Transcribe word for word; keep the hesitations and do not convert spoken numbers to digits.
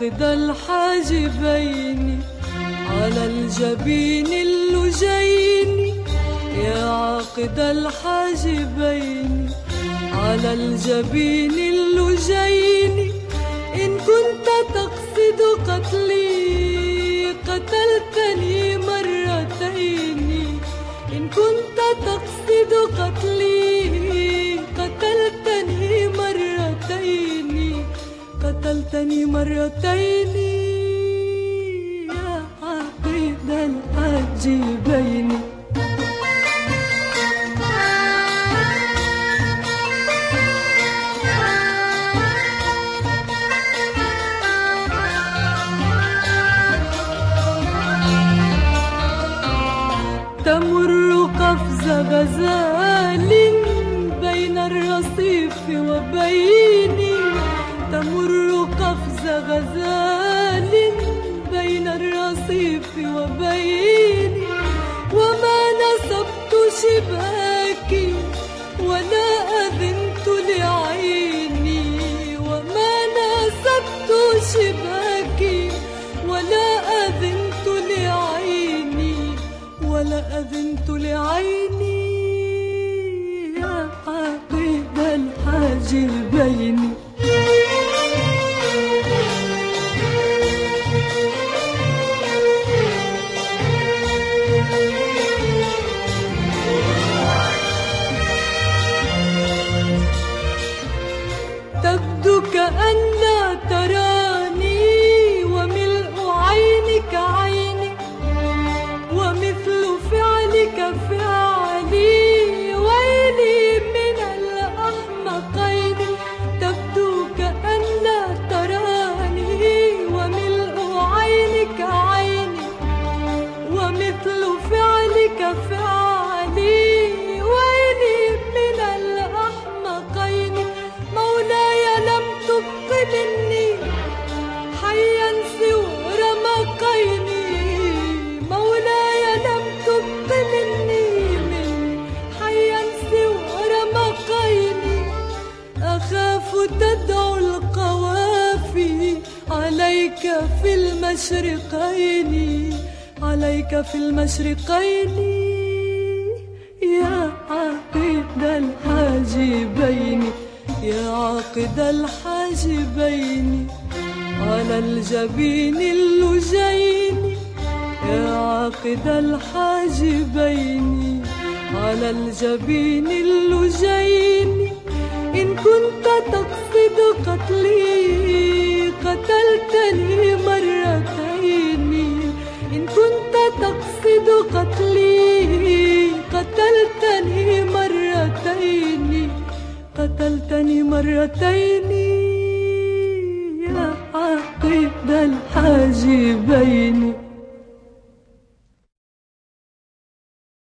عاقد الحاجبين على الجبين اللجين، يا عاقد الحاجبين على الجبين اللجين، إن كنت تقصد قتلي قتلتني مرتين، إن كنت تقصد قتلي قتلتني مرتين، قتلتني مرتين يا عاقد الحاجبين. تمر قفز غزال بين الرصيف وبيني، تمر قفز غزال بين الرصيف وبيني، وما نسبت شباكي ولا أذنت لعيني، وما نسبت شباكي ولا أذنت لعيني، ولا أذنت لعيني يا عاقد الحاجبين. تبدو كأن تراني وملء عينك عيني، ومثل فعلك فعلي، ويلي من الأحمقين. تبدو كأن تراني وملء عينك عيني، ومثل فعلك فعلي، ويلي من الأحمقين. مولاي لم تبق مني حيا سوى رمقيني، مولاي لم تبق مني مني حيا سوى رمقيني. أخاف تدعو القوافي عليك في المشرقين، عليك في المشرقين يا عاقد الحاجبين، يا عاقد الحاجبين على الجبين اللجين، يا عاقد الحاجبين على الجبين اللجين، إن كنت تقصد قتلي قتلتني مرتين، إن كنت تقصد قتلي قتلتني مرتين، قتلتني مرتين يا عاقد الحاجبين.